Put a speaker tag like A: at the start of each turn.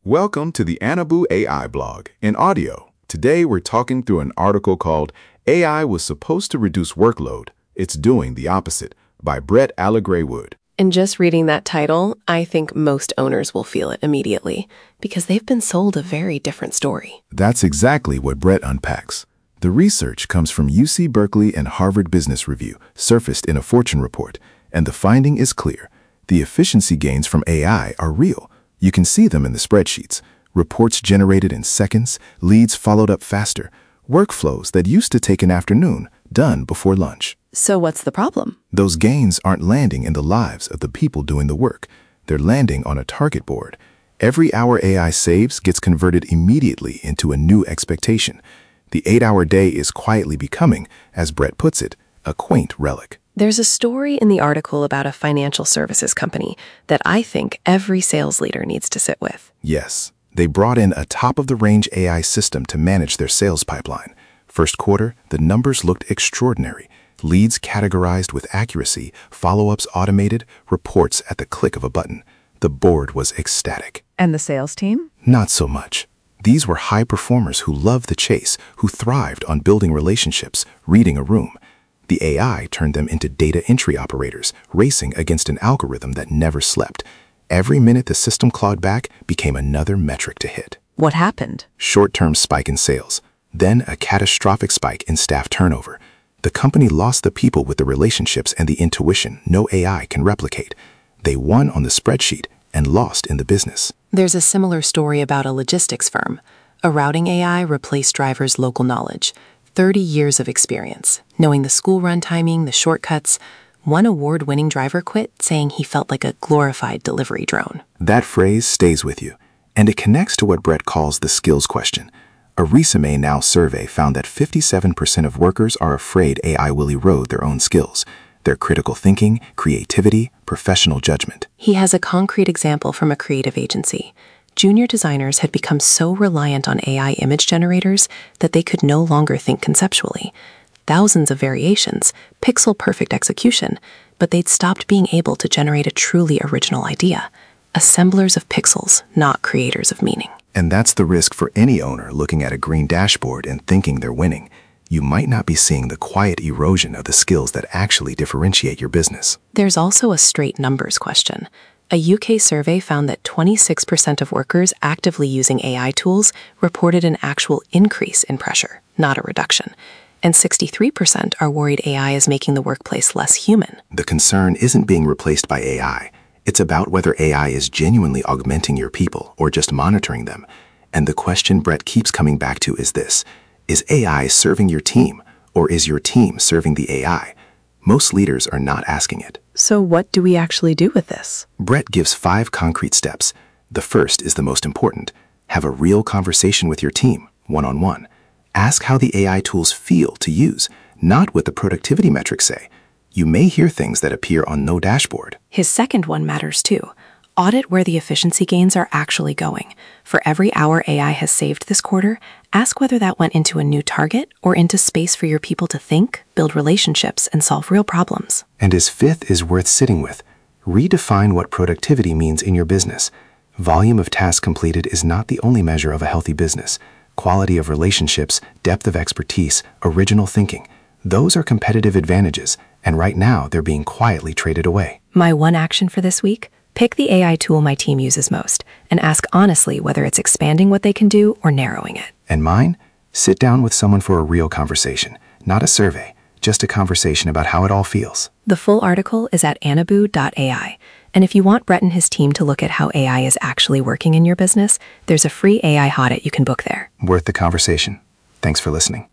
A: Welcome to the Anabu AI blog in audio. Today we're talking through an article called AI Was Supposed to Reduce Workload. It's Doing the Opposite by Brett Allegre-Wood.
B: And just reading that title, I think most owners will feel it immediately because they've been sold a very different story.
A: That's exactly what Brett unpacks. The research comes from UC Berkeley and Harvard Business Review, surfaced in a Fortune report, and the finding is clear. The efficiency gains from AI are real. You can see them in the spreadsheets. Reports generated in seconds, leads followed up faster, workflows that used to take an afternoon, done before lunch.
B: So what's the problem?
A: Those gains aren't landing in the lives of the people doing the work. They're landing on a target board. Every hour AI saves gets converted immediately into a new expectation. The 8-hour day is quietly becoming, as Brett puts it, a quaint relic.
B: There's a story in the article about a financial services company that I think every sales leader needs to sit with.
A: Yes, they brought in a top-of-the-range AI system to manage their sales pipeline. First quarter, the numbers looked extraordinary. Leads categorized with accuracy, follow-ups automated, reports at the click of a button. The board was ecstatic.
C: And the sales team?
A: Not so much. These were high performers who loved the chase, who thrived on building relationships, reading a room. The AI turned them into data entry operators, racing against an algorithm that never slept. Every minute the system clawed back became another metric to hit.
C: What happened?
A: Short-term spike in sales, then a catastrophic spike in staff turnover. The company lost the people with the relationships and the intuition no AI can replicate. They won on the spreadsheet and lost in the business.
B: There's a similar story about a logistics firm. A routing AI replaced drivers' local knowledge. 30 years of experience, knowing the school run timing, the shortcuts. One award-winning driver quit, saying he felt like a glorified delivery drone.
A: That phrase stays with you, and it connects to what Brett calls the skills question. A Resume Now survey found that 57% of workers are afraid AI will erode their own skills, their critical thinking, creativity, professional judgment.
B: He has a concrete example from a creative agency. Junior designers had become so reliant on AI image generators that they could no longer think conceptually. Thousands of variations, pixel-perfect execution, but they'd stopped being able to generate a truly original idea. Assemblers of pixels, not creators of meaning.
A: And that's the risk for any owner looking at a green dashboard and thinking they're winning. You might not be seeing the quiet erosion of the skills that actually differentiate your business.
B: There's also a straight numbers question. A UK survey found that 26% of workers actively using AI tools reported an actual increase in pressure, not a reduction. And 63% are worried AI is making the workplace less human.
A: The concern isn't being replaced by AI. It's about whether AI is genuinely augmenting your people or just monitoring them. And the question Brett keeps coming back to is this: is AI serving your team, or is your team serving the AI? Most leaders are not asking it.
B: So what do we actually do with this?
A: Brett gives 5 concrete steps. The first is the most important. Have a real conversation with your team, one-on-one. Ask how the AI tools feel to use, not what the productivity metrics say. You may hear things that appear on no dashboard.
B: His second one matters too. Audit where the efficiency gains are actually going. For every hour AI has saved this quarter, ask whether that went into a new target or into space for your people to think, build relationships, and solve real problems.
A: And his fifth is worth sitting with. Redefine what productivity means in your business. Volume of tasks completed is not the only measure of a healthy business. Quality of relationships, depth of expertise, original thinking. Those are competitive advantages, and right now they're being quietly traded away.
B: My one action for this week? Pick the AI tool my team uses most and ask honestly whether it's expanding what they can do or narrowing it.
A: And mine? Sit down with someone for a real conversation, not a survey, just a conversation about how it all feels.
B: The full article is at anabu.ai. And if you want Brett and his team to look at how AI is actually working in your business, there's a free AI audit you can book there.
A: Worth the conversation. Thanks for listening.